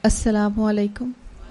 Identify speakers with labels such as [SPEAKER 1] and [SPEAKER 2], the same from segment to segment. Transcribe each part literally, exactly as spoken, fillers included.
[SPEAKER 1] السلام علیکم.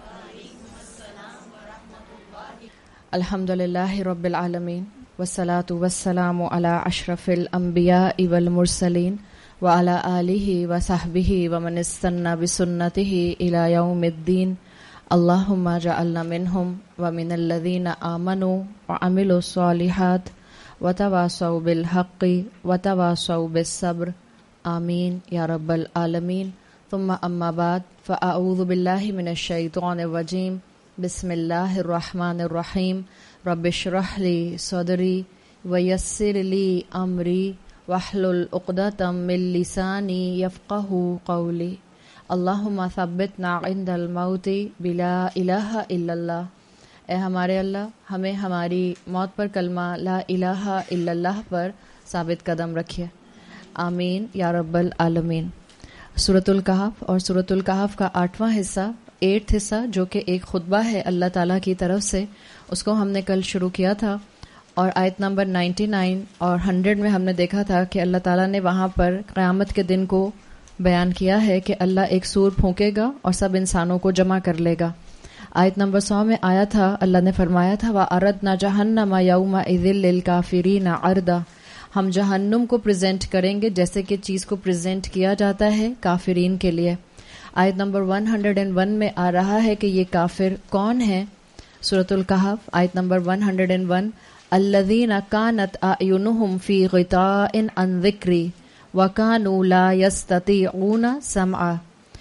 [SPEAKER 1] الحمدللہ رب العالمین والصلاة والسلام علی اشرف الانبیاء والمرسلین وعلی آلہ وصحبہ ومن استنى بسنتہ الی یوم الدین. اللہم اجعلنا منہم ومن الذین آمنوا وعملوا الصالحات وتواصوا بالحق وتواصوا بالصبر. آمین یا رب العالمین. ثم اما بعد فاعوذ باللہ من الشیطان الرجیم. بسم اللہ الرحمن الرحیم. رب اشرح لی صدری ویسر لی امری واحلل عقدۃ من لسانی یفقہوا قولی. اللہم ثبتنا عند الموت بلا الہ الا اللہ. اے ہمارے اللہ، ہمیں ہماری موت پر کلمہ لا الہ الا اللہ پر ثابت قدم رکھیے. آمین یا رب العالمین. سورۃ الکہف اور سورۃ الکہف کا آٹھواں حصہ، ایٹھ حصہ، جو کہ ایک خطبہ ہے اللہ تعالیٰ کی طرف سے، اس کو ہم نے کل شروع کیا تھا. اور آیت نمبر نائنٹی نائن اور ہنڈریڈ میں ہم نے دیکھا تھا کہ اللہ تعالیٰ نے وہاں پر قیامت کے دن کو بیان کیا ہے کہ اللہ ایک سور پھونکے گا اور سب انسانوں کو جمع کر لے گا. آیت نمبر سو میں آیا تھا، اللہ نے فرمایا تھا وَأَرَدْنَا جَهَنَّمَ يَوْمَئِذٍ لِّلْكَافِرِينَ عَرْضًا. ہم جہنم کو پریزنٹ کریں گے جیسے کہ چیز کو پریزنٹ کیا جاتا ہے کافرین کے لیے. آیت نمبر ون ہنڈریڈ اینڈ ون میں آ رہا ہے کہ یہ کافر کون ہے. سورۃ الکہف آیت نمبر ون ہنڈریڈ اینڈ ون. الذین کانت اعینہم فی غطاء عن ذکری وکانوا لا یستطیعون سمعا.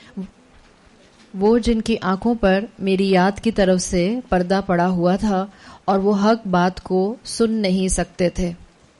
[SPEAKER 1] وہ جن کی آنکھوں پر میری یاد کی طرف سے پردہ پڑا ہوا تھا اور وہ حق بات کو سن نہیں سکتے تھے.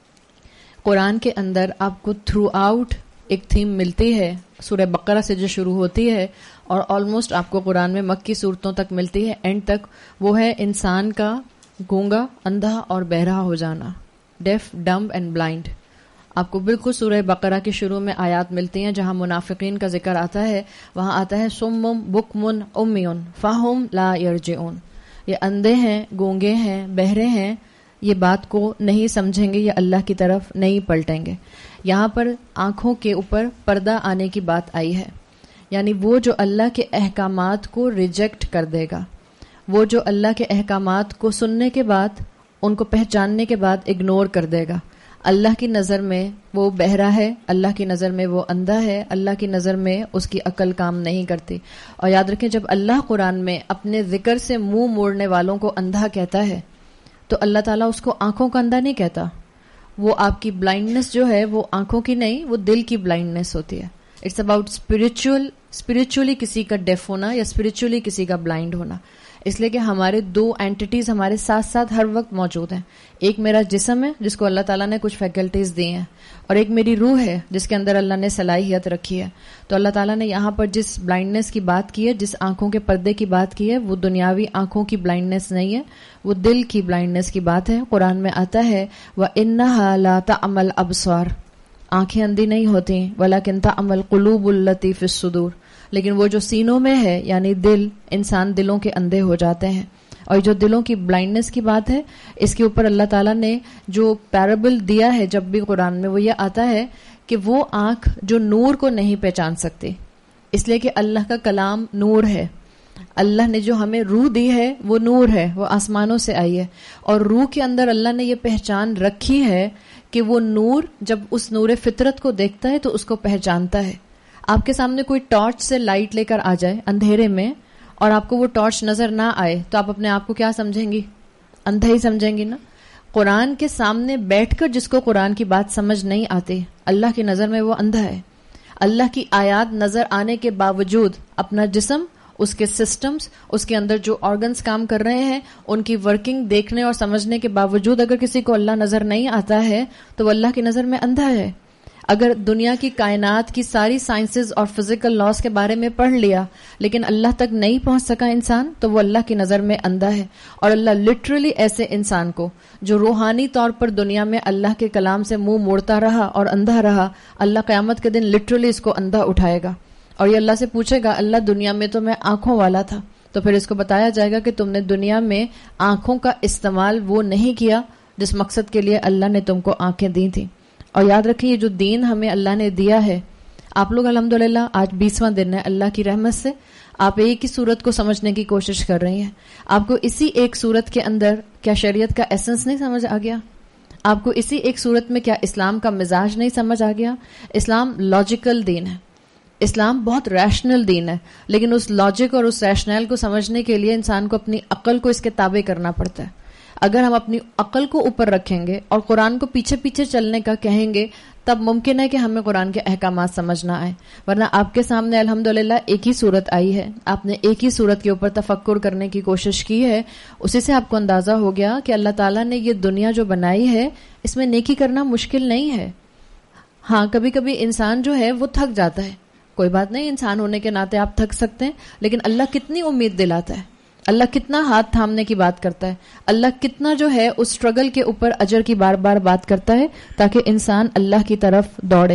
[SPEAKER 1] قرآن کے اندر آپ کو تھرو آؤٹ ایک تھیم ملتی ہے، سورہ بقرہ سے جو شروع ہوتی ہے اور آلموسٹ آپ کو قرآن میں مکی صورتوں تک ملتی ہے، اینڈ تک، وہ ہے انسان کا گونگا، اندھا اور بہرا ہو جانا، ڈیف، ڈمب اینڈ بلائنڈ. آپ کو بالکل سورہ بقرہ کے شروع میں آیات ملتی ہیں جہاں منافقین کا ذکر آتا ہے. وہاں آتا ہے سم بکمن امیون فہم لا یرجعون. یہ اندھے ہیں، گونگے ہیں، بہرے ہیں، یہ بات کو نہیں سمجھیں گے، یہ اللہ کی طرف نہیں پلٹیں گے. یہاں پر آنکھوں کے اوپر پردہ آنے کی بات آئی ہے، یعنی وہ جو اللہ کے احکامات کو ریجیکٹ کر دے گا، وہ جو اللہ کے احکامات کو سننے کے بعد، ان کو پہچاننے کے بعد اگنور کر دے گا. اللہ کی نظر میں وہ بہرا ہے، اللہ کی نظر میں وہ اندھا ہے، اللہ کی نظر میں اس کی عقل کام نہیں کرتی. اور یاد رکھیں، جب اللہ قرآن میں اپنے ذکر سے منہ موڑنے والوں کو اندھا کہتا ہے تو اللہ تعالیٰ اس کو آنکھوں کا اندھا نہیں کہتا. وہ آپ کی بلائنڈنس جو ہے وہ آنکھوں کی نہیں، وہ دل کی بلائنڈنس ہوتی ہے. اٹس اباؤٹ اسپرچل اسپرچولی کسی کا ڈیف ہونا یا اسپرچولی کسی کا بلائنڈ ہونا. اس لیے کہ ہمارے دو اینٹیٹیز ہمارے ساتھ ساتھ ہر وقت موجود ہیں. ایک میرا جسم ہے جس کو اللہ تعالیٰ نے کچھ فیکلٹیز دی ہیں، اور ایک میری روح ہے جس کے اندر اللہ نے صلاحیت رکھی ہے. تو اللہ تعالیٰ نے یہاں پر جس بلائنڈنس کی بات کی ہے، جس آنکھوں کے پردے کی بات کی ہے، وہ دنیاوی آنکھوں کی بلائنڈنس نہیں ہے، وہ دل کی بلائنڈنس کی بات ہے. قرآن میں آتا ہے وَإِنَّهَا لَا تَعْمَى الْأَبْصَارُ. آنکھیں اندھی نہیں ہوتی، وَلَكِنْ تَعْمَى الْقُلُوبُ الَّتِي فِي الصُّدُورِ. لیکن وہ جو سینوں میں ہے، یعنی دل، انسان دلوں کے اندھے ہو جاتے ہیں. اور جو دلوں کی بلائنڈنس کی بات ہے، اس کے اوپر اللہ تعالیٰ نے جو پیرابل دیا ہے جب بھی قرآن میں، وہ یہ آتا ہے کہ وہ آنکھ جو نور کو نہیں پہچان سکتی، اس لیے کہ اللہ کا کلام نور ہے. اللہ نے جو ہمیں روح دی ہے وہ نور ہے، وہ آسمانوں سے آئی ہے. اور روح کے اندر اللہ نے یہ پہچان رکھی ہے کہ وہ نور جب اس نور فطرت کو دیکھتا ہے تو اس کو پہچانتا ہے. آپ کے سامنے کوئی ٹارچ سے لائٹ لے کر آ جائے اندھیرے میں اور آپ کو وہ ٹارچ نظر نہ آئے تو آپ اپنے آپ کو کیا سمجھیں گی؟ اندھا ہی سمجھیں گی نا. قرآن کے سامنے بیٹھ کر جس کو قرآن کی بات سمجھ نہیں آتی، اللہ کی نظر میں وہ اندھا ہے. اللہ کی آیات نظر آنے کے باوجود اپنا جسم، اس کے سسٹمز، اس کے اندر جو آرگنز کام کر رہے ہیں، ان کی ورکنگ دیکھنے اور سمجھنے کے باوجود اگر کسی کو اللہ نظر نہیں آتا ہے تو وہ اللہ کی نظر میں اندھا ہے. اگر دنیا کی کائنات کی ساری سائنسز اور فزیکل لاز کے بارے میں پڑھ لیا لیکن اللہ تک نہیں پہنچ سکا انسان، تو وہ اللہ کی نظر میں اندھا ہے. اور اللہ لٹرلی ایسے انسان کو جو روحانی طور پر دنیا میں اللہ کے کلام سے منہ موڑتا رہا اور اندھا رہا، اللہ قیامت کے دن لٹرلی اس کو اندھا اٹھائے گا اور یہ اللہ سے پوچھے گا، اللہ دنیا میں تو میں آنکھوں والا تھا. تو پھر اس کو بتایا جائے گا کہ تم نے دنیا میں آنکھوں کا استعمال وہ نہیں کیا جس مقصد کے لیے اللہ نے تم کو آنکھیں دی تھیں. اور یاد رکھیں، یہ جو دین ہمیں اللہ نے دیا ہے، آپ لوگ الحمدللہ آج بیسواں دن ہے، اللہ کی رحمت سے آپ ایک ہی صورت کو سمجھنے کی کوشش کر رہی ہیں. آپ کو اسی ایک صورت کے اندر کیا شریعت کا ایسنس نہیں سمجھ آ گیا؟ آپ کو اسی ایک صورت میں کیا اسلام کا مزاج نہیں سمجھ آ گیا؟ اسلام لاجیکل دین ہے، اسلام بہت ریشنل دین ہے، لیکن اس لاجک اور اس ریشنل کو سمجھنے کے لیے انسان کو اپنی عقل کو اس کے تابع کرنا پڑتا ہے. اگر ہم اپنی عقل کو اوپر رکھیں گے اور قرآن کو پیچھے پیچھے چلنے کا کہیں گے تب ممکن ہے کہ ہمیں قرآن کے احکامات سمجھ نہ آئے. ورنہ آپ کے سامنے الحمدللہ ایک ہی صورت آئی ہے، آپ نے ایک ہی صورت کے اوپر تفکر کرنے کی کوشش کی ہے، اسی سے آپ کو اندازہ ہو گیا کہ اللہ تعالیٰ نے یہ دنیا جو بنائی ہے اس میں نیکی کرنا مشکل نہیں ہے. ہاں کبھی کبھی انسان جو ہے وہ تھک جاتا ہے، کوئی بات نہیں، انسان ہونے کے ناطے آپ تھک سکتے ہیں، لیکن اللہ کتنی امید دلاتا ہے، اللہ کتنا ہاتھ تھامنے کی بات کرتا ہے، اللہ کتنا جو ہے اس سٹرگل کے اوپر اجر کی بار بار بات کرتا ہے تاکہ انسان اللہ کی طرف دوڑے.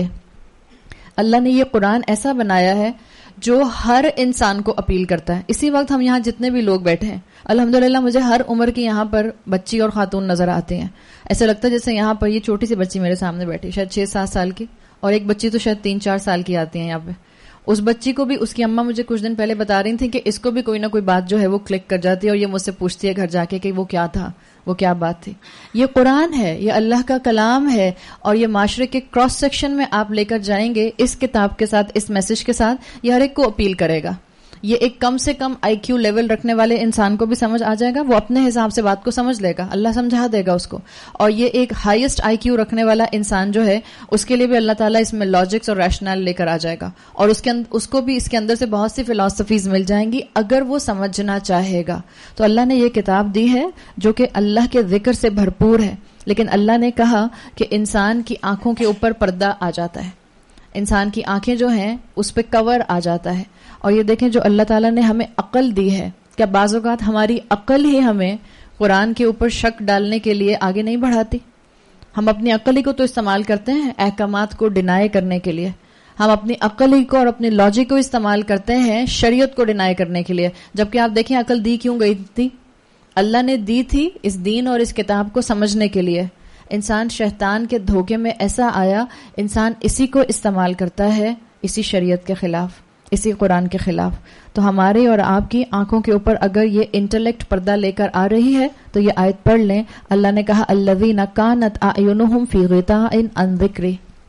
[SPEAKER 1] اللہ نے یہ قرآن ایسا بنایا ہے جو ہر انسان کو اپیل کرتا ہے. اسی وقت ہم یہاں جتنے بھی لوگ بیٹھے ہیں الحمدللہ مجھے ہر عمر کی یہاں پر بچی اور خاتون نظر آتے ہیں. ایسا لگتا ہے جیسے یہاں پر یہ چھوٹی سی بچی میرے سامنے بیٹھی، شاید چھ سات سال کی، اور ایک بچی تو شاید تین چار سال کی آتی ہیں یہاں پہ. اس بچی کو بھی اس کی اماں مجھے کچھ دن پہلے بتا رہی تھی کہ اس کو بھی کوئی نہ کوئی بات جو ہے وہ کلک کر جاتی ہے اور یہ مجھ سے پوچھتی ہے گھر جا کے کہ وہ کیا تھا، وہ کیا بات تھی. یہ قرآن ہے، یہ اللہ کا کلام ہے، اور یہ معاشرے کے کراس سیکشن میں آپ لے کر جائیں گے اس کتاب کے ساتھ، اس میسج کے ساتھ، یہ ہر ایک کو اپیل کرے گا. یہ ایک کم سے کم آئی کیو لیول رکھنے والے انسان کو بھی سمجھ آ جائے گا، وہ اپنے حساب سے بات کو سمجھ لے گا، اللہ سمجھا دے گا اس کو. اور یہ ایک ہائیسٹ آئی کیو رکھنے والا انسان جو ہے اس کے لیے بھی اللہ تعالیٰ اس میں لاجکس اور ریشنل لے کر آ جائے گا، اور اس کے اندر اس کو بھی اس کے اندر سے بہت سی فلاسفیز مل جائیں گی اگر وہ سمجھنا چاہے گا. تو اللہ نے یہ کتاب دی ہے جو کہ اللہ کے ذکر سے بھرپور ہے، لیکن اللہ نے کہا کہ انسان کی آنکھوں کے اوپر پردہ آ جاتا ہے، انسان کی آنکھیں جو ہیں اس پہ کور آ جاتا ہے. اور یہ دیکھیں جو اللہ تعالیٰ نے ہمیں عقل دی ہے، کیا بعض اوقات ہماری عقل ہی ہمیں قرآن کے اوپر شک ڈالنے کے لیے آگے نہیں بڑھاتی؟ ہم اپنی عقل ہی کو تو استعمال کرتے ہیں احکامات کو ڈینائی کرنے کے لیے، ہم اپنی عقل ہی کو اور اپنی لاجک کو استعمال کرتے ہیں شریعت کو ڈینائی کرنے کے لیے. جبکہ آپ دیکھیں عقل دی کیوں گئی تھی؟ اللہ نے دی تھی اس دین اور اس کتاب کو سمجھنے کے لیے. انسان شیطان کے دھوکے میں ایسا آیا، انسان اسی کو استعمال کرتا ہے اسی شریعت کے خلاف، اسی قرآن کے خلاف. تو ہمارے اور آپ کی آنکھوں کے اوپر اگر یہ انٹلیکٹ پردہ لے کر آ رہی ہے تو یہ آیت پڑھ لیں. اللہ نے کہا الذین کانت اعینہم فی غطاء عن ذکری،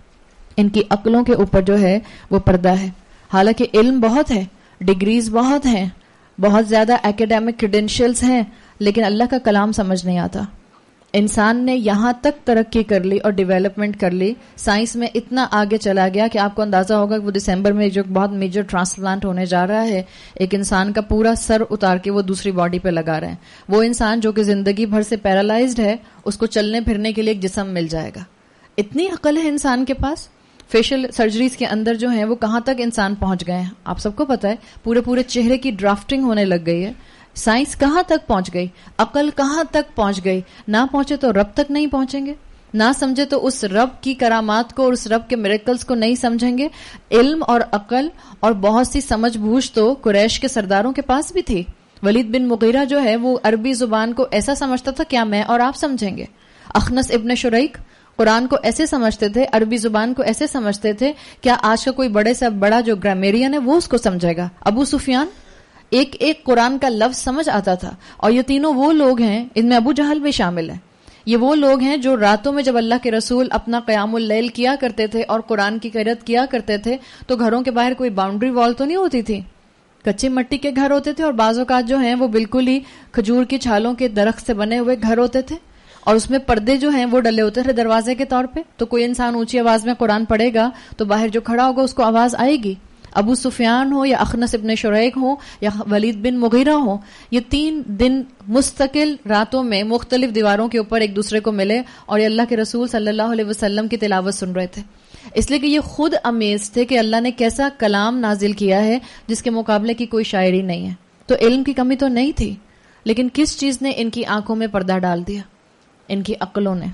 [SPEAKER 1] ان کی عقلوں کے اوپر جو ہے وہ پردہ ہے. حالانکہ علم بہت ہے، ڈگریز بہت ہیں، بہت زیادہ ایکیڈیمک کریڈینشیلز ہیں، لیکن اللہ کا کلام سمجھ نہیں آتا. انسان نے یہاں تک ترقی کر لی اور ڈیولپمنٹ کر لی، سائنس میں اتنا آگے چلا گیا کہ آپ کو اندازہ ہوگا کہ وہ دسمبر میں جو بہت میجر ٹرانسپلانٹ ہونے جا رہا ہے، ایک انسان کا پورا سر اتار کے وہ دوسری باڈی پہ لگا رہے ہیں. وہ انسان جو کہ زندگی بھر سے پیرالائزڈ ہے اس کو چلنے پھرنے کے لیے ایک جسم مل جائے گا. اتنی عقل ہے انسان کے پاس. فیشل سرجریز کے اندر جو ہیں وہ کہاں تک انسان پہنچ گئے ہیں آپ سب کو پتا ہے. پورے پورے چہرے کی ڈرافٹنگ ہونے لگ گئی ہے. سائنس کہاں تک پہنچ گئی، عقل کہاں تک پہنچ گئی. نہ پہنچے تو رب تک نہیں پہنچیں گے، نہ سمجھے تو اس رب کی کرامات کو اور اس رب کے میریکلز کو نہیں سمجھیں گے. علم اور عقل اور بہت سی سمجھ بوجھ تو قریش کے سرداروں کے پاس بھی تھی. ولید بن مغیرہ جو ہے وہ عربی زبان کو ایسا سمجھتا تھا کیا میں اور آپ سمجھیں گے. اخنس ابن شریک قرآن کو ایسے سمجھتے تھے، عربی زبان کو ایسے سمجھتے تھے کیا آج کا کوئی بڑے سے بڑا جو گرامیرین ہے وہ اس کو سمجھے گا. ابو سفیان ایک ایک قرآن کا لفظ سمجھ آتا تھا. اور یہ تینوں وہ لوگ ہیں، ان میں ابو جہل بھی شامل ہیں، یہ وہ لوگ ہیں جو راتوں میں جب اللہ کے رسول اپنا قیام اللیل کیا کرتے تھے اور قرآن کی قرأت کیا کرتے تھے تو گھروں کے باہر کوئی باؤنڈری وال تو نہیں ہوتی تھی، کچی مٹی کے گھر ہوتے تھے، اور بعض اوقات جو ہیں وہ بالکل ہی کھجور کی چھالوں کے درخت سے بنے ہوئے گھر ہوتے تھے، اور اس میں پردے جو ہیں وہ ڈلے ہوتے تھے دروازے کے طور پہ. تو کوئی انسان اونچی آواز میں قرآن پڑھے گا تو باہر جو کھڑا ہوگا اس کو آواز آئے گی. ابو سفیان ہو یا اخنس ابن شریک ہو یا ولید بن مغیرہ ہو، یہ تین دن مستقل راتوں میں مختلف دیواروں کے اوپر ایک دوسرے کو ملے اور یہ اللہ کے رسول صلی اللہ علیہ وسلم کی تلاوت سن رہے تھے. اس لیے کہ یہ خود امیز تھے کہ اللہ نے کیسا کلام نازل کیا ہے جس کے مقابلے کی کوئی شاعری نہیں ہے. تو علم کی کمی تو نہیں تھی، لیکن کس چیز نے ان کی آنکھوں میں پردہ ڈال دیا؟ ان کی عقلوں نے،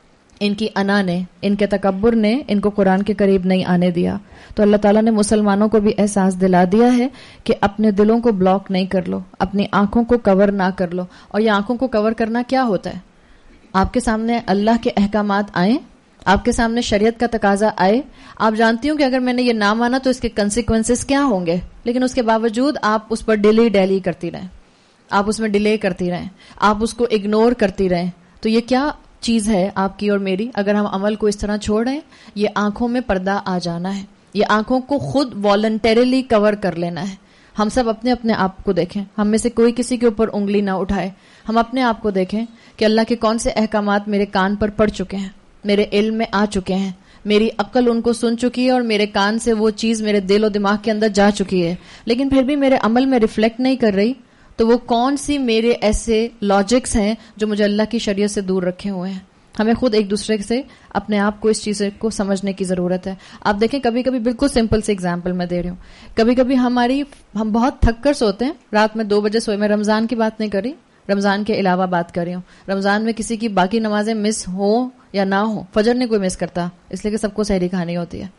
[SPEAKER 1] ان کی انا نے، ان کے تکبر نے ان کو قرآن کے قریب نہیں آنے دیا. تو اللہ تعالیٰ نے مسلمانوں کو بھی احساس دلا دیا ہے کہ اپنے دلوں کو بلاک نہیں کر لو، اپنی آنکھوں کو کور نہ کر لو. اور یہ آنکھوں کو کور کرنا کیا ہوتا ہے؟ آپ کے سامنے اللہ کے احکامات آئیں آپ کے سامنے شریعت کا تقاضا آئے, آپ جانتی ہوں کہ اگر میں نے یہ نہ مانا تو اس کے کنسیکوینسز کیا ہوں گے, لیکن اس کے باوجود آپ اس پر ڈیلی ڈیلی کرتی رہیں, آپ اس میں ڈیلے کرتی رہیں, آپ اس کو اگنور کرتی رہیں, تو یہ کیا چیز ہے آپ کی اور میری؟ اگر ہم عمل کو اس طرح چھوڑ رہے ہیں, یہ آنکھوں میں پردہ آ جانا ہے, یہ آنکھوں کو خود والنٹریلی کور کر لینا ہے. ہم سب اپنے اپنے آپ کو دیکھیں, ہم میں سے کوئی کسی کے اوپر انگلی نہ اٹھائے. ہم اپنے آپ کو دیکھیں کہ اللہ کے کون سے احکامات میرے کان پر پڑ چکے ہیں, میرے علم میں آ چکے ہیں, میری عقل ان کو سن چکی ہے اور میرے کان سے وہ چیز میرے دل و دماغ کے اندر جا چکی ہے, لیکن پھر بھی میرے عمل میں ریفلیکٹ نہیں کر رہی. تو وہ کون سی میرے ایسے لاجکس ہیں جو مجھے اللہ کی شریعت سے دور رکھے ہوئے ہیں؟ ہمیں خود ایک دوسرے سے اپنے آپ کو اس چیز کو سمجھنے کی ضرورت ہے. آپ دیکھیں کبھی کبھی, بالکل سمپل سی ایگزامپل میں دے رہی ہوں, کبھی کبھی ہماری ہم بہت تھک کر سوتے ہیں, رات میں دو بجے سوئے. میں رمضان کی بات نہیں کر رہی, رمضان کے علاوہ بات کر رہی ہوں. رمضان میں کسی کی باقی نمازیں مس ہوں یا نہ ہوں, فجر نہیں کوئی مس کرتا, اس لیے کہ سب کو سحری کھانی ہوتی ہے.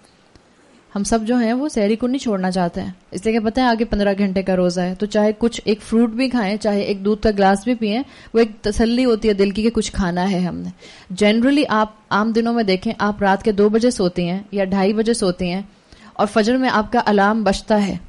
[SPEAKER 1] ہم سب جو ہیں وہ سحری کو نہیں چھوڑنا چاہتے ہیں, اس لیے کہ پتہ ہے آگے پندرہ گھنٹے کا روزہ ہے, تو چاہے کچھ ایک فروٹ بھی کھائیں, چاہے ایک دودھ کا گلاس بھی پئیں, وہ ایک تسلی ہوتی ہے دل کی کہ کچھ کھانا ہے ہم نے. جنرلی آپ عام دنوں میں دیکھیں, آپ رات کے دو بجے سوتی ہیں یا ڈھائی بجے سوتی ہیں اور فجر میں آپ کا الارم بجتا ہے,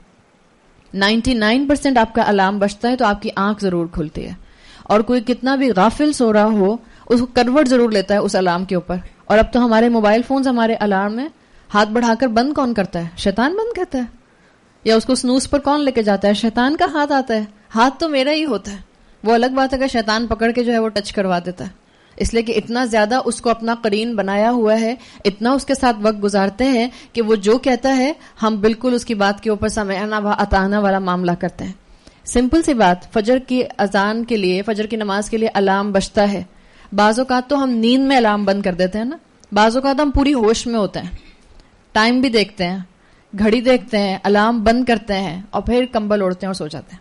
[SPEAKER 1] نائنٹی نائن پرسینٹ آپ کا الارم بجتا ہے, تو آپ کی آنکھ ضرور کھلتی ہے. اور کوئی کتنا بھی غافل سو رہا ہو, اس کو کروٹ ضرور لیتا ہے اس الارم کے اوپر. اور اب تو ہمارے موبائل فونز ہمارے الارم میں ہاتھ بڑھا کر بند کون کرتا ہے؟ شیطان بند کرتا ہے. یا اس کو سنوز پر کون لے کے جاتا ہے؟ شیطان کا ہاتھ آتا ہے. ہاتھ تو میرا ہی ہوتا ہے, وہ الگ بات ہے کہ شیطان پکڑ کے جو ہے وہ ٹچ کروا دیتا ہے, اس لیے کہ اتنا زیادہ اس کو اپنا قرین بنایا ہوا ہے, اتنا اس کے ساتھ وقت گزارتے ہیں کہ وہ جو کہتا ہے ہم بالکل اس کی بات کے اوپر سمعنا و اطعنا والا معاملہ کرتے ہیں. سمپل سی بات, فجر کی اذان کے لیے, فجر کی نماز کے لیے الارم بجتا ہے. بعض اوقات تو ہم نیند میں الارم بند کر دیتے ہیں نا, بعض اوقات ہم پوری ہوش میں ہوتے ہیں, ٹائم بھی دیکھتے ہیں, گھڑی دیکھتے ہیں, الارم بند کرتے ہیں اور پھر کمبل اوڑھتے ہیں اور سو جاتے ہیں.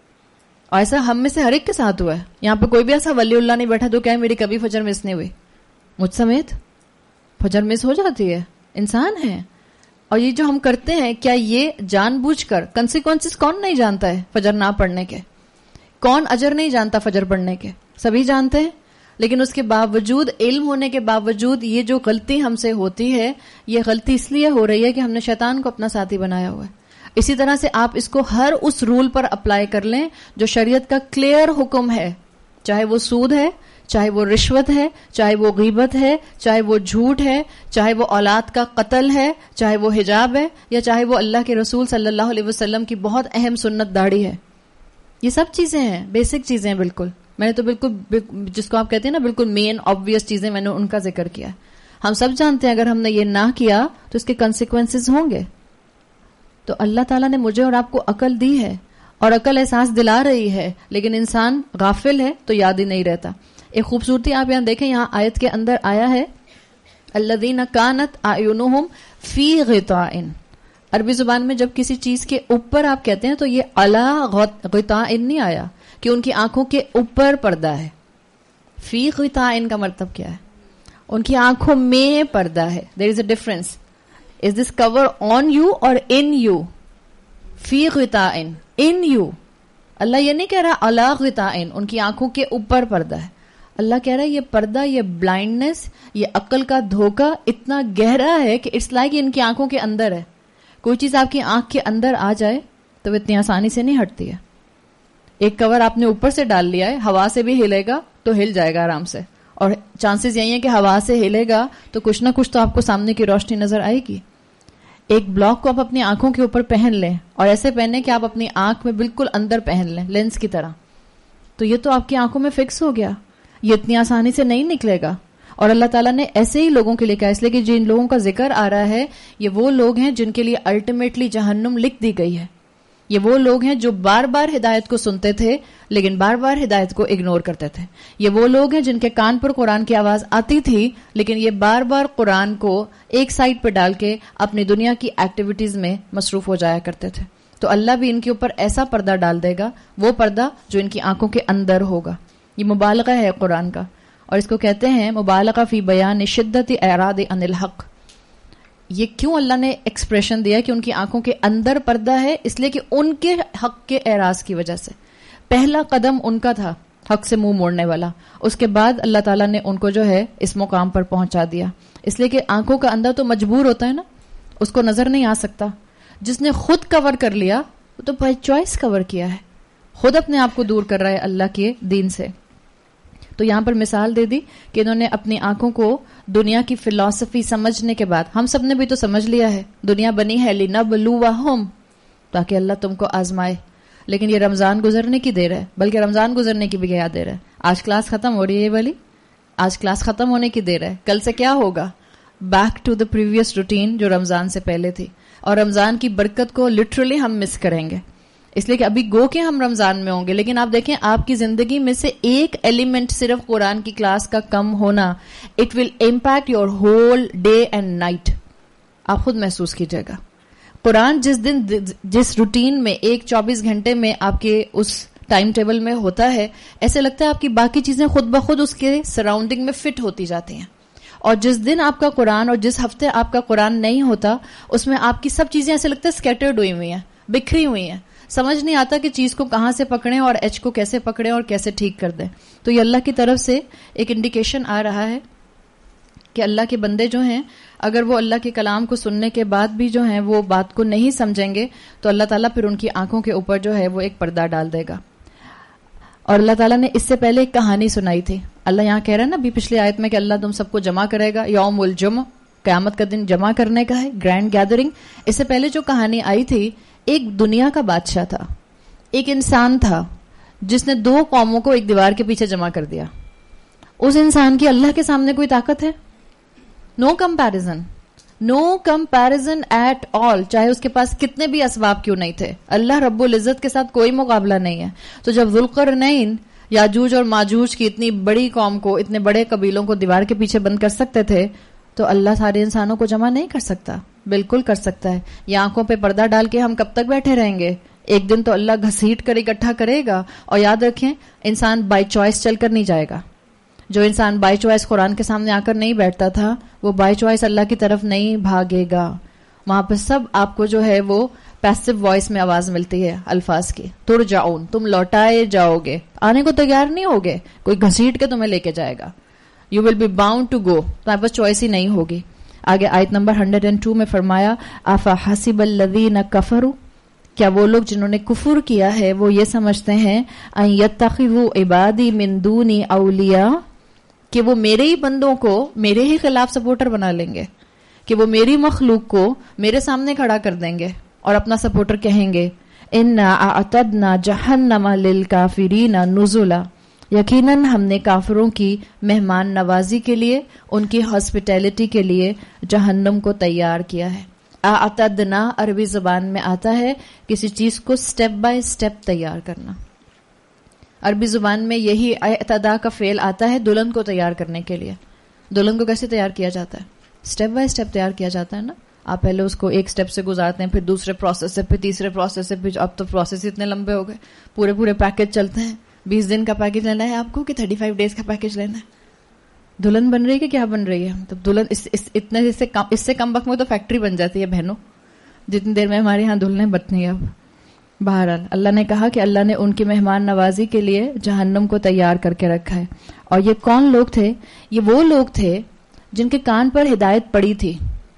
[SPEAKER 1] اور ایسا ہم میں سے ہر ایک کے ساتھ ہوا ہے. یہاں پہ کوئی بھی ایسا ولی اللہ نہیں بیٹھا تو کیا میری کبھی فجر مس نہیں ہوئی؟ مجھ سمیت فجر مس ہو جاتی ہے, انسان ہے. اور یہ جو ہم کرتے ہیں, کیا یہ جان بوجھ کر؟ کنسیکوینسز کون نہیں جانتا ہے فجر نہ پڑھنے کے؟ کون اجر نہیں جانتا فجر پڑھنے کے؟ سبھی جانتے ہیں. لیکن اس کے باوجود, علم ہونے کے باوجود, یہ جو غلطی ہم سے ہوتی ہے, یہ غلطی اس لیے ہو رہی ہے کہ ہم نے شیطان کو اپنا ساتھی بنایا ہوا ہے. اسی طرح سے آپ اس کو ہر اس رول پر اپلائی کر لیں جو شریعت کا کلیئر حکم ہے, چاہے وہ سود ہے, چاہے وہ رشوت ہے, چاہے وہ غیبت ہے, چاہے وہ جھوٹ ہے, چاہے وہ اولاد کا قتل ہے, چاہے وہ حجاب ہے, یا چاہے وہ اللہ کے رسول صلی اللہ علیہ وسلم کی بہت اہم سنت داڑھی ہے. یہ سب چیزیں ہیں, بیسک چیزیں ہیں. بالکل میں نے تو بالکل جس کو آپ کہتے ہیں نا بالکل مین آبویس چیزیں, میں نے ان کا ذکر کیا. ہم سب جانتے ہیں اگر ہم نے یہ نہ کیا تو اس کے کنسیکوینسز ہوں گے. تو اللہ تعالیٰ نے مجھے اور آپ کو عقل دی ہے, اور عقل احساس دلا رہی ہے, لیکن انسان غافل ہے تو یاد ہی نہیں رہتا. ایک خوبصورتی آپ یہاں دیکھیں, یہاں آیت کے اندر آیا ہے الذین کانت اعینہم فی غطاء. عربی زبان میں جب کسی چیز کے اوپر آپ کہتے ہیں تو یہ علی غطاء نہیں آیا کہ ان کی آنکھوں کے اوپر پردہ ہے. فی غطاء کا مطلب کیا ہے؟ ان کی آنکھوں میں پردہ ہے. دیر از a difference. Is this cover on you اور ان یو؟ فی غطاء, ان یو. اللہ یہ نہیں کہہ رہا علی غطاء, ان کی آنکھوں کے اوپر پردہ ہے. اللہ کہہ رہا ہے یہ پردہ, یہ بلائنڈنس, یہ عقل کا دھوکہ اتنا گہرا ہے کہ اٹس لائک ان کی آنکھوں کے اندر ہے. کوئی چیز آپ کی آنکھ کے اندر آ جائے تو وہ اتنی آسانی سے نہیں ہٹتی ہے. ایک کور آپ نے اوپر سے ڈال لیا ہے, ہوا سے بھی ہلے گا تو ہل جائے گا آرام سے, اور چانسز یہی ہیں کہ ہوا سے ہلے گا تو کچھ نہ کچھ تو آپ کو سامنے کی روشنی نظر آئے گی. ایک بلاک کو آپ اپنی آنکھوں کے اوپر پہن لیں, اور ایسے پہنے کہ آپ اپنی آنکھ میں بالکل اندر پہن لیں لینس کی طرح, تو یہ تو آپ کی آنکھوں میں فکس ہو گیا. یہ اتنی آسانی سے نہیں نکلے گا. اور اللہ تعالیٰ نے ایسے ہی لوگوں کے لیے کہا, اس لیے کہ جن لوگوں کا ذکر آ رہا ہے یہ وہ لوگ ہیں جن کے لیے الٹیمیٹلی جہنم لکھ دی گئی ہے. یہ وہ لوگ ہیں جو بار بار ہدایت کو سنتے تھے لیکن بار بار ہدایت کو اگنور کرتے تھے. یہ وہ لوگ ہیں جن کے کان پر قرآن کی آواز آتی تھی لیکن یہ بار بار قرآن کو ایک سائڈ پہ ڈال کے اپنی دنیا کی ایکٹیویٹیز میں مصروف ہو جایا کرتے تھے. تو اللہ بھی ان کے اوپر ایسا پردہ ڈال دے گا, وہ پردہ جو ان کی آنکھوں کے اندر ہوگا. یہ مبالغہ ہے قرآن کا, اور اس کو کہتے ہیں مبالغہ فی بیان شدت اعراض عن الحق. یہ کیوں اللہ نے ایکسپریشن دیا کہ ان کی آنکھوں کے اندر پردہ ہے؟ اس لیے کہ ان کے حق کے اعراض کی وجہ سے پہلا قدم ان کا تھا حق سے منہ موڑنے والا, اس کے بعد اللہ تعالیٰ نے ان کو جو ہے اس مقام پر پہنچا دیا. اس لیے کہ آنکھوں کا اندھا تو مجبور ہوتا ہے نا, اس کو نظر نہیں آ سکتا. جس نے خود کور کر لیا وہ تو بائی چوائس کور کیا ہے, خود اپنے آپ کو دور کر رہا ہے اللہ کے دین سے. تو یہاں پر مثال دے دی کہ انہوں نے اپنی آنکھوں کو دنیا کی فلسفی سمجھنے کے بعد, ہم سب نے بھی تو سمجھ لیا ہے دنیا بنی ہے لنبلوہم, تاکہ اللہ تم کو آزمائے. لیکن یہ رمضان گزرنے کی دیر ہے, بلکہ رمضان گزرنے کی بھی کیا دیر ہے. آج کلاس ختم ہو رہی ہے یہ والی, آج کلاس ختم ہونے کی دیر ہے. کل سے کیا ہوگا؟ Back to the previous routine جو رمضان سے پہلے تھی. اور رمضان کی برکت کو لٹرلی ہم مس کریں گے, اس لیے کہ ابھی گو کے ہم رمضان میں ہوں گے, لیکن آپ دیکھیں آپ کی زندگی میں سے ایک ایلیمنٹ صرف قرآن کی کلاس کا کم ہونا, it will impact your whole day and night. آپ خود محسوس کیجئے گا. قرآن جس دن جس روٹین میں ایک چوبیس گھنٹے میں آپ کے اس ٹائم ٹیبل میں ہوتا ہے, ایسے لگتا ہے آپ کی باقی چیزیں خود بخود اس کے سراؤنڈنگ میں فٹ ہوتی جاتی ہیں. اور جس دن آپ کا قرآن اور جس ہفتے آپ کا قرآن نہیں ہوتا, اس میں آپ کی سب چیزیں ایسے لگتا ہے اسکیٹرڈ ہوئی ہوئی ہیں, بکھری ہوئی ہیں, سمجھ نہیں آتا کہ چیز کو کہاں سے پکڑیں اور ایچ کو کیسے پکڑیں اور کیسے ٹھیک کر دیں. تو یہ اللہ کی طرف سے ایک انڈیکیشن آ رہا ہے کہ اللہ کے بندے جو ہیں, اگر وہ اللہ کے کلام کو سننے کے بعد بھی جو ہیں وہ بات کو نہیں سمجھیں گے, تو اللہ تعالیٰ پھر ان کی آنکھوں کے اوپر جو ہے وہ ایک پردہ ڈال دے گا. اور اللہ تعالیٰ نے اس سے پہلے ایک کہانی سنائی تھی. اللہ یہاں کہہ رہا ہے نا ابھی پچھلی آیت میں کہ اللہ تم سب کو جمع کرے گا, یوم الجمع, قیامت کا دن جمع کرنے کا ہے, گرینڈ گیدرنگ. اس سے پہلے جو کہانی آئی تھی, ایک دنیا کا بادشاہ تھا, ایک انسان تھا جس نے دو قوموں کو ایک دیوار کے پیچھے جمع کر دیا. اس انسان کی اللہ کے سامنے کوئی طاقت ہے؟ No comparison, no comparison at all, چاہے اس کے پاس کتنے بھی اسباب کیوں نہیں تھے. اللہ رب العزت کے ساتھ کوئی مقابلہ نہیں ہے. تو جب ذوالقرنین یاجوج اور ماجوج کی اتنی بڑی قوم کو, اتنے بڑے قبیلوں کو دیوار کے پیچھے بند کر سکتے تھے, تو اللہ سارے انسانوں کو جمع نہیں کر سکتا؟ بالکل کر سکتا ہے. یہ آنکھوں پہ پردہ ڈال کے ہم کب تک بیٹھے رہیں گے؟ ایک دن تو اللہ گھسیٹ کر اکٹھا کرے گا. اور یاد رکھیں, انسان بائی چوائس چل کر نہیں جائے گا. جو انسان بائی چوائس قرآن کے سامنے آ کر نہیں بیٹھتا تھا, وہ بائی چوائس اللہ کی طرف نہیں بھاگے گا. وہاں پہ سب آپ کو جو ہے وہ پیسو وائس میں آواز ملتی ہے الفاظ کی, ترجعون, تم لوٹائے جاؤ گے, آنے کو تیار نہیں ہوگے, کوئی گھسیٹ کے تمہیں لے کے جائے گا. You will be bound to go, تمہارے پاس چوائس ہی نہیں ہوگی. آگے آیت نمبر ایک سو دو میں فرمایا, آفا حسب الذین کفروا, کیا وہ لوگ جنہوں نے کفر کیا ہے وہ یہ سمجھتے ہیں, ان یتخذوا عبادی من دونی اولیاء, کہ وہ میرے ہی بندوں کو میرے ہی خلاف سپورٹر بنا لیں گے, کہ وہ میری مخلوق کو میرے سامنے کھڑا کر دیں گے اور اپنا سپورٹر کہیں گے, انا اعتدنا جہنم للکافرین نزلا, یقیناً ہم نے کافروں کی مہمان نوازی کے لیے, ان کی ہاسپٹیلٹی کے لیے جہنم کو تیار کیا ہے. اعتدنا عربی زبان میں آتا ہے کسی چیز کو سٹیپ بائی سٹیپ تیار کرنا. عربی زبان میں یہی اعتدا کا فعل آتا ہے دلہن کو تیار کرنے کے لیے. دلہن کو کیسے تیار کیا جاتا ہے؟ سٹیپ بائی سٹیپ تیار کیا جاتا ہے نا. آپ پہلے اس کو ایک سٹیپ سے گزارتے ہیں, پھر دوسرے پروسیس سے, پھر تیسرے پروسیس سے, پھر اب تو پروسیس اتنے لمبے ہو گئے, پورے پورے پیکج چلتے ہیں. بیس دن کا پیکج لینا ہے آپ کو کہ تھرٹی فائیو ڈیز کا پیکج لینا ہے؟ دلہن بن رہی ہے کہ کیا بن رہی ہے؟ مطلب دلہن اس, اس, اتنے اس سے کم, اس سے کم وقت میں تو فیکٹری بن جاتی ہے بہنوں, جتنی دیر میں ہمارے یہاں دلہنیں بنتی ہیں. اب بہرحال اللہ نے کہا کہ اللہ نے ان کی مہمان نوازی کے لیے جہنم کو تیار کر کے رکھا ہے. اور یہ کون لوگ تھے؟ یہ وہ لوگ تھے جن کے کان پر ہدایت پڑی تھی,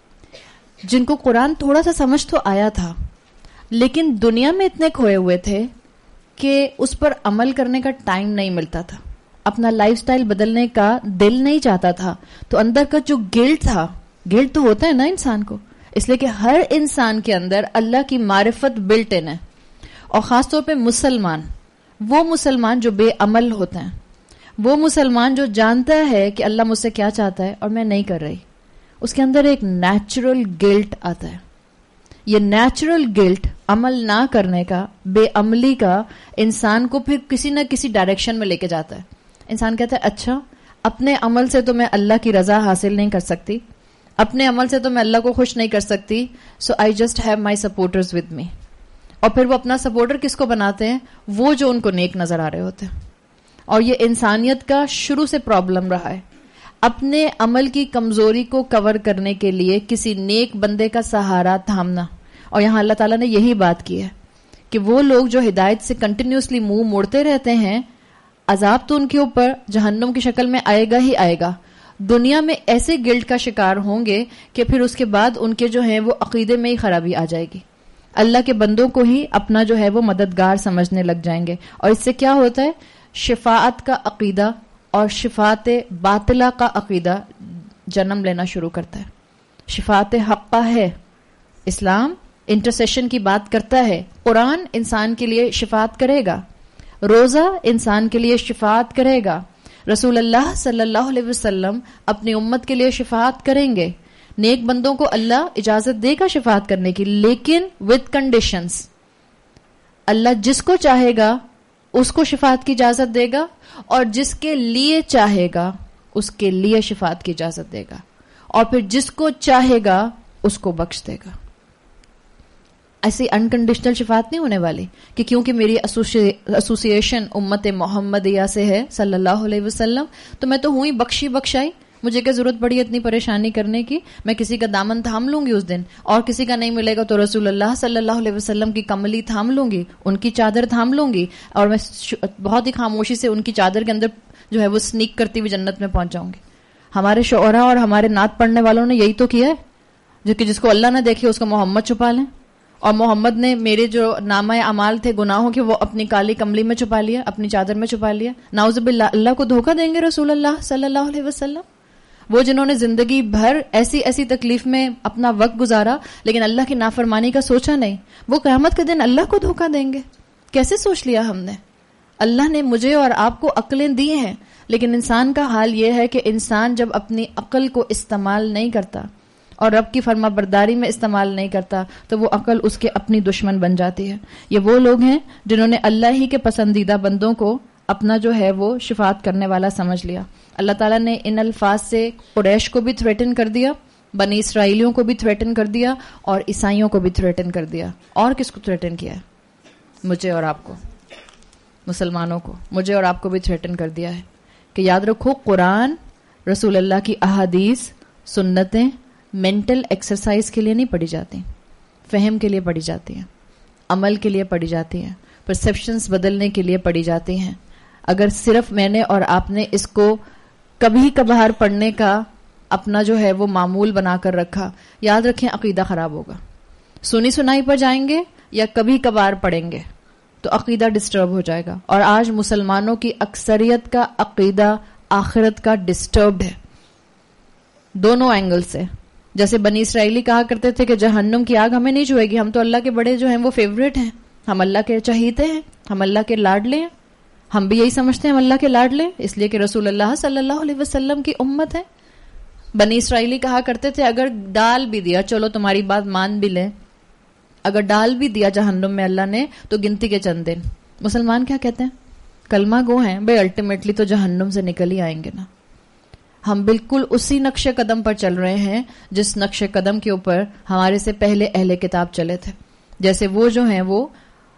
[SPEAKER 1] جن کو قرآن تھوڑا سا سمجھ تو آیا تھا, لیکن دنیا میں اتنے کھوئے ہوئے تھے کہ اس پر عمل کرنے کا ٹائم نہیں ملتا تھا, اپنا لائف سٹائل بدلنے کا دل نہیں چاہتا تھا. تو اندر کا جو گلٹ تھا, گلٹ تو ہوتا ہے نا انسان کو, اس لیے کہ ہر انسان کے اندر اللہ کی معرفت بلٹ ان ہے. اور خاص طور پہ مسلمان, وہ مسلمان جو بے عمل ہوتے ہیں, وہ مسلمان جو جانتا ہے کہ اللہ مجھ سے کیا چاہتا ہے اور میں نہیں کر رہی, اس کے اندر ایک نیچرل گلٹ آتا ہے. یہ نیچرل گلٹ عمل نہ کرنے کا, بے عملی کا, انسان کو پھر کسی نہ کسی ڈائریکشن میں لے کے جاتا ہے. انسان کہتا ہے اچھا اپنے عمل سے تو میں اللہ کی رضا حاصل نہیں کر سکتی, اپنے عمل سے تو میں اللہ کو خوش نہیں کر سکتی, so I just have my supporters with me. اور پھر وہ اپنا سپورٹر کس کو بناتے ہیں؟ وہ جو ان کو نیک نظر آ رہے ہوتے ہیں. اور یہ انسانیت کا شروع سے پرابلم رہا ہے, اپنے عمل کی کمزوری کو کور کرنے کے لیے کسی نیک بندے کا سہارا تھامنا. اور یہاں اللہ تعالیٰ نے یہی بات کی ہے کہ وہ لوگ جو ہدایت سے کنٹینیوسلی منہ موڑتے رہتے ہیں, عذاب تو ان کے اوپر جہنم کی شکل میں آئے گا ہی آئے گا. دنیا میں ایسے گلٹ کا شکار ہوں گے کہ پھر اس کے بعد ان کے جو ہیں وہ عقیدے میں ہی خرابی آ جائے گی. اللہ کے بندوں کو ہی اپنا جو ہے وہ مددگار سمجھنے لگ جائیں گے. اور اس سے کیا ہوتا ہے؟ شفاعت کا عقیدہ اور شفاعت باطلہ کا عقیدہ جنم لینا شروع کرتا ہے. شفاعت حقہ ہے، اسلام انٹرسیشن کی بات کرتا ہے، قرآن انسان کے لیے شفاعت کرے گا، روزہ انسان کے لیے شفاعت کرے گا، رسول اللہ صلی اللہ علیہ وسلم اپنی امت کے لیے شفاعت کریں گے. نیک بندوں کو اللہ اجازت دے گا شفاعت کرنے کی، لیکن وتھ کنڈیشنز. اللہ جس کو چاہے گا اس کو شفاعت کی اجازت دے گا، اور جس کے لیے چاہے گا اس کے لیے شفاعت کی اجازت دے گا، اور پھر جس کو چاہے گا اس کو بخش دے گا. ایسی انکنڈیشنل شفاعت نہیں ہونے والی کہ کیونکہ میری ایسوسی ایشن امت محمدیہ سے ہے صلی اللہ علیہ وسلم تو میں تو ہوں ہی بخشی بخشائی، مجھے کیا ضرورت پڑی اتنی پریشانی کرنے کی. میں کسی کا دامن تھام لوں گی اس دن، اور کسی کا نہیں ملے گا تو رسول اللہ صلی اللہ علیہ وسلم کی کملی تھام لوں گی، ان کی چادر تھام لوں گی، اور میں بہت ہی خاموشی سے ان کی چادر کے اندر جو ہے وہ سنیک کرتی ہوئی جنت میں پہنچ جاؤں گی. ہمارے شعراء اور ہمارے نعت پڑھنے والوں نے یہی تو کیا ہے، جو کہ جس کو اللہ نہ دیکھے اس کو محمد چھپا لیں. اور محمد نے میرے جو نامہ اعمال تھے گناہوں کے وہ اپنی کالی کملی میں چھپا لیا، اپنی چادر میں چھپا لیا. نعوذ باللہ، اللہ کو دھوکہ دیں گے رسول اللہ صلی اللہ علیہ وسلم؟ وہ جنہوں نے زندگی بھر ایسی ایسی تکلیف میں اپنا وقت گزارا لیکن اللہ کی نافرمانی کا سوچا نہیں، وہ قیامت کے دن اللہ کو دھوکہ دیں گے؟ کیسے سوچ لیا ہم نے؟ اللہ نے مجھے اور آپ کو عقلیں دی ہیں، لیکن انسان کا حال یہ ہے کہ انسان جب اپنی عقل کو استعمال نہیں کرتا اور رب کی فرما برداری میں استعمال نہیں کرتا تو وہ عقل اس کے اپنی دشمن بن جاتی ہے. یہ وہ لوگ ہیں جنہوں نے اللہ ہی کے پسندیدہ بندوں کو اپنا جو ہے وہ شفاعت کرنے والا سمجھ لیا. اللہ تعالیٰ نے ان الفاظ سے قریش کو بھی تھریٹن کر دیا، بنی اسرائیلیوں کو بھی تھریٹن کر دیا، اور عیسائیوں کو بھی تھریٹن کر دیا. اور کس کو تھریٹن کیا ہے؟ مجھے اور آپ کو، مسلمانوں کو، مجھے اور آپ کو بھی تھریٹن کر دیا ہے کہ یاد رکھو قرآن، رسول اللہ کی احادیث، سنتیں مینٹل ایکسرسائز کے لیے نہیں پڑھی جاتی، فہم کے لیے پڑھی جاتی ہیں، عمل کے لیے پڑھی جاتی ہیں، پرسیپشنز بدلنے کے لیے پڑھی جاتی ہیں. اگر صرف میں نے اور آپ نے اس کو کبھی کبھار پڑھنے کا اپنا جو ہے وہ معمول بنا کر رکھا، یاد رکھیں عقیدہ خراب ہوگا. سنی سنائی پر جائیں گے یا کبھی کبھار پڑھیں گے تو عقیدہ ڈسٹرب ہو جائے گا. اور آج مسلمانوں کی اکثریت کا عقیدہ آخرت کا ڈسٹربڈ ہے دونوں اینگل سے. جیسے بنی اسرائیلی کہا کرتے تھے کہ جہنم کی آگ ہمیں نہیں چھوئے گی، ہم تو اللہ کے بڑے جو ہیں وہ فیوریٹ ہیں، ہم اللہ کے چہیتے ہیں، ہم اللہ کے لاڈلے ہیں. ہم بھی یہی سمجھتے ہیں ہم اللہ کے لاڈلے، اس لیے کہ رسول اللہ صلی اللہ علیہ وسلم کی امت ہے. بنی اسرائیلی کہا کرتے تھے اگر ڈال بھی دیا، چلو تمہاری بات مان بھی لیں، اگر ڈال بھی دیا جہنم میں اللہ نے تو گنتی کے چند دن. مسلمان کیا کہتے ہیں؟ کلمہ گو ہیں بھائی، الٹیمیٹلی تو جہنم سے نکل ہی آئیں گے نا. ہم بالکل اسی نقش قدم پر چل رہے ہیں جس نقش قدم کے اوپر ہمارے سے پہلے اہل کتاب چلے تھے. جیسے وہ جو ہیں وہ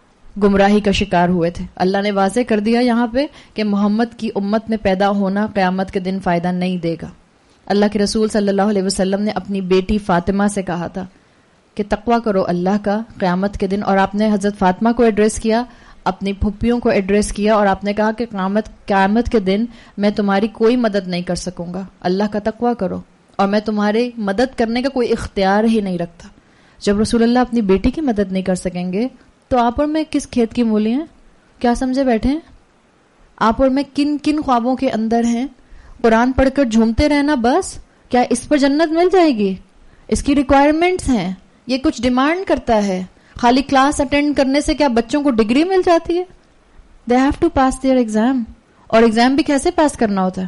[SPEAKER 1] گمراہی کا شکار ہوئے تھے. اللہ نے واضح کر دیا یہاں پہ کہ محمد کی امت میں پیدا ہونا قیامت کے دن فائدہ نہیں دے گا. اللہ کے رسول صلی اللہ علیہ وسلم نے اپنی بیٹی فاطمہ سے کہا تھا کہ تقویٰ کرو اللہ کا قیامت کے دن، اور آپ نے حضرت فاطمہ کو ایڈریس کیا، اپنی پھپھیوں کو ایڈریس کیا، اور آپ نے کہا کہ قیامت قیامت کے دن میں تمہاری کوئی مدد نہیں کر سکوں گا، اللہ کا تقویٰ کرو، اور میں تمہارے مدد کرنے کا کوئی اختیار ہی نہیں رکھتا. جب رسول اللہ اپنی بیٹی کی مدد نہیں کر سکیں گے تو آپ اور میں کس کھیت کی مولی ہیں؟ کیا سمجھے بیٹھے ہیں؟ آپ اور میں کن کن خوابوں کے اندر ہیں؟ قرآن پڑھ کر جھومتے رہنا بس؟ کیا اس پر جنت مل جائے گی؟ اس کی ریکوائرمنٹس ہیں، یہ کچھ ڈیمانڈ کرتا ہے. خالی کلاس اٹینڈ کرنے سے کیا بچوں کو ڈگری مل جاتی ہے؟ They have to pass their exam. اور ایگزام بھی کیسے پاس کرنا ہوتا ہے؟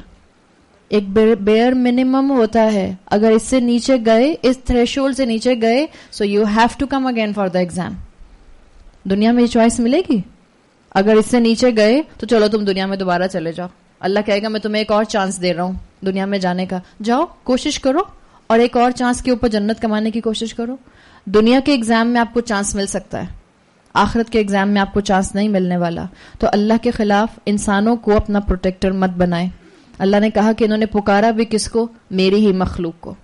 [SPEAKER 1] ایک بیئر منیمم ہوتا ہے. اگر اس سے نیچے گئے، اس تھریشولڈ سے نیچے گئے، so you have to come again for the exam. دنیا میں یہ چوائس ملے گی؟ اگر اس سے نیچے گئے تو چلو تم دنیا میں دوبارہ چلے جاؤ، اللہ کہے گا میں تمہیں ایک اور چانس دے رہا ہوں دنیا میں جانے کا، جاؤ کوشش کرو اور ایک اور چانس کے اوپر جنت کمانے کی کوشش کرو. دنیا کے ایگزام میں آپ کو چانس مل سکتا ہے، آخرت کے ایگزام میں آپ کو چانس نہیں ملنے والا. تو اللہ کے خلاف انسانوں کو اپنا پروٹیکٹر مت بنائیں. اللہ نے کہا کہ انہوں نے پکارا بھی کس کو؟ میری ہی مخلوق کو.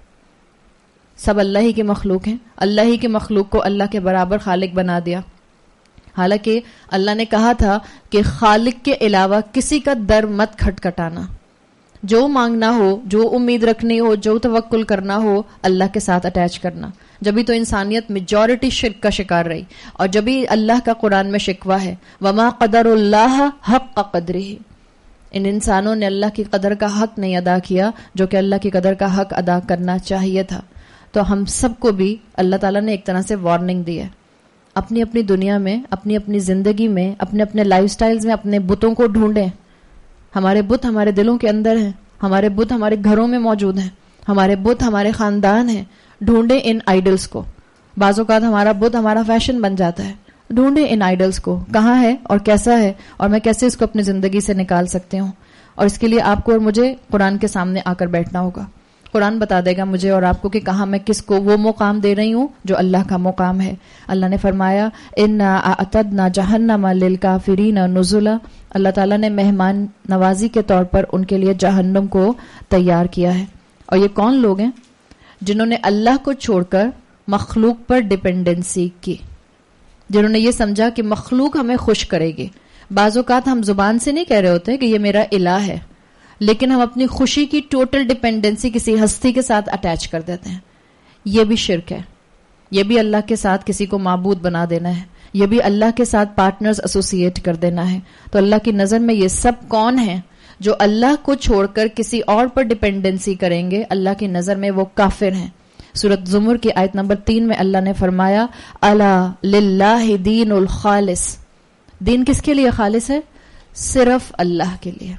[SPEAKER 1] سب اللہ ہی کے مخلوق ہیں، اللہ ہی کے مخلوق کو اللہ کے برابر خالق بنا دیا. حالانکہ اللہ نے کہا تھا کہ خالق کے علاوہ کسی کا در مت کھٹکھٹانا. جو مانگنا ہو، جو امید رکھنی ہو، جو توکل کرنا ہو، اللہ کے ساتھ اٹیچ کرنا. جبھی تو انسانیت میجورٹی شرک کا شکار رہی، اور جبھی اللہ کا قرآن میں شکوہ ہے وما قدر اللہ حق قدرہ، ان انسانوں نے اللہ کی قدر کا حق نہیں ادا کیا جو کہ اللہ کی قدر کا حق ادا کرنا چاہیے تھا. تو ہم سب کو بھی اللہ تعالیٰ نے ایک طرح سے وارننگ دی ہے. اپنی اپنی دنیا میں، اپنی اپنی زندگی میں، اپنے اپنے لائف سٹائلز میں اپنے بتوں کو ڈھونڈیں. ہمارے بت ہمارے دلوں کے اندر ہیں، ہمارے بت ہمارے گھروں میں موجود ہیں، ہمارے بت ہمارے خاندان ہیں. ڈھونڈیں ان آئیڈلز کو. بعض اوقات ہمارا بت ہمارا فیشن بن جاتا ہے. ڈھونڈیں ان آئیڈلز کو، کہاں ہے اور کیسا ہے، اور میں کیسے اس کو اپنی زندگی سے نکال سکتے ہوں. اور اس کے لیے آپ کو اور مجھے قرآن کے سامنے آ کر بیٹھنا ہوگا. قرآن بتا دے گا مجھے اور آپ کو کہ کہاں میں کس کو وہ مقام دے رہی ہوں جو اللہ کا مقام ہے. اللہ نے فرمایا انا اعتدنا جہنم للکافرین نزلا، اللہ تعالیٰ نے مہمان نوازی کے طور پر ان کے لیے جہنم کو تیار کیا ہے. اور یہ کون لوگ ہیں؟ جنہوں نے اللہ کو چھوڑ کر مخلوق پر ڈپینڈنسی کی، جنہوں نے یہ سمجھا کہ مخلوق ہمیں خوش کرے گی. بعض اوقات ہم زبان سے نہیں کہہ رہے ہوتے کہ یہ میرا الہ ہے، لیکن ہم اپنی خوشی کی ٹوٹل ڈپینڈنسی کسی ہستی کے ساتھ اٹیچ کر دیتے ہیں. یہ بھی شرک ہے. یہ بھی اللہ کے ساتھ کسی کو معبود بنا دینا ہے. یہ بھی اللہ کے ساتھ پارٹنرز ایسوسیٹ کر دینا ہے. تو اللہ کی نظر میں یہ سب کون ہیں جو اللہ کو چھوڑ کر کسی اور پر ڈپینڈنسی کریں گے؟ اللہ کی نظر میں وہ کافر ہیں. سورۃ زمر کی آیت نمبر تین میں اللہ نے فرمایا الا للہ دین الخالص. دین کس کے لیے خالص ہے؟ صرف اللہ کے لیے.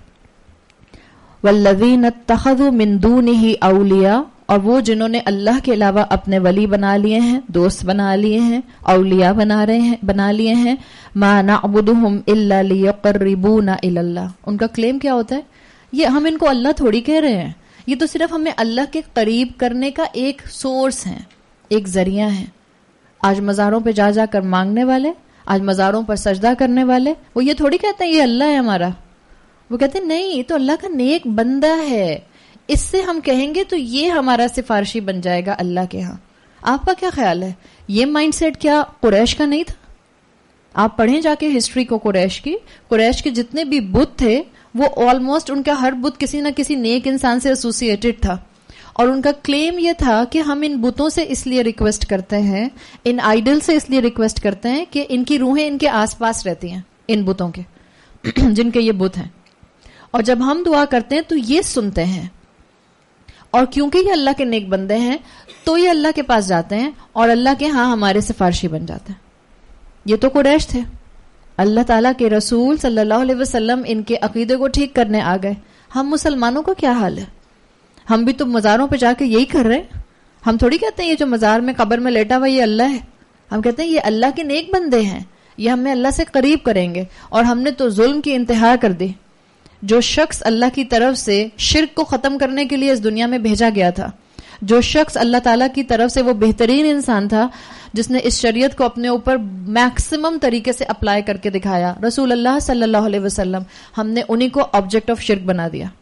[SPEAKER 1] والذین اتخذوا من دونہ اولیاء، اور وہ جنہوں نے اللہ کے علاوہ اپنے ولی بنا لیے ہیں، دوست بنا لیے ہیں، اولیاء بنا رہے ہیں بنا لیے ہیں. ما نعبدہم الا لیقربونا الی اللہ. ان کا کلیم کیا ہوتا ہے؟ یہ ہم ان کو اللہ تھوڑی کہہ رہے ہیں، یہ تو صرف ہمیں اللہ کے قریب کرنے کا ایک سورس ہیں، ایک ذریعہ ہیں. آج مزاروں پہ جا جا کر مانگنے والے، آج مزاروں پر سجدہ کرنے والے، وہ یہ تھوڑی کہتے ہیں یہ اللہ ہے ہمارا. وہ کہتے ہیں نہیں، یہ تو اللہ کا نیک بندہ ہے، اس سے ہم کہیں گے تو یہ ہمارا سفارشی بن جائے گا اللہ کے ہاں. آپ کا کیا خیال ہے؟ یہ مائنڈ سیٹ کیا قریش کا نہیں تھا؟ آپ پڑھیں جا کے ہسٹری کو قریش کی. قریش کے جتنے بھی بت تھے وہ آلموسٹ ان کا ہر بت کسی نہ کسی نیک انسان سے ایسوسیٹڈ تھا، اور ان کا کلیم یہ تھا کہ ہم ان بتوں سے اس لیے ریکویسٹ کرتے ہیں، ان آئیڈل سے اس لیے ریکویسٹ کرتے ہیں کہ ان کی روحیں ان کے آس پاس رہتی ہیں، ان بتوں کے جن کے یہ بت ہیں. اور جب ہم دعا کرتے ہیں تو یہ سنتے ہیں، اور کیونکہ یہ اللہ کے نیک بندے ہیں تو یہ اللہ کے پاس جاتے ہیں اور اللہ کے ہاں ہمارے سفارشی بن جاتے ہیں. یہ تو قریش تھے. اللہ تعالیٰ کے رسول صلی اللہ علیہ وسلم ان کے عقیدے کو ٹھیک کرنے آ گئے. ہم مسلمانوں کا کیا حال ہے؟ ہم بھی تو مزاروں پہ جا کے یہی کر رہے ہیں. ہم تھوڑی کہتے ہیں یہ جو مزار میں قبر میں لیٹا ہوا یہ اللہ ہے. ہم کہتے ہیں یہ اللہ کے نیک بندے ہیں، یہ ہمیں اللہ سے قریب کریں گے. اور ہم نے تو ظلم کی انتہا کر دی. جو شخص اللہ کی طرف سے شرک کو ختم کرنے کے لیے اس دنیا میں بھیجا گیا تھا، جو شخص اللہ تعالیٰ کی طرف سے وہ بہترین انسان تھا جس نے اس شریعت کو اپنے اوپر میکسیمم طریقے سے اپلائی کر کے دکھایا، رسول اللہ صلی اللہ علیہ وسلم، ہم نے انہی کو آبجیکٹ آف شرک بنا دیا.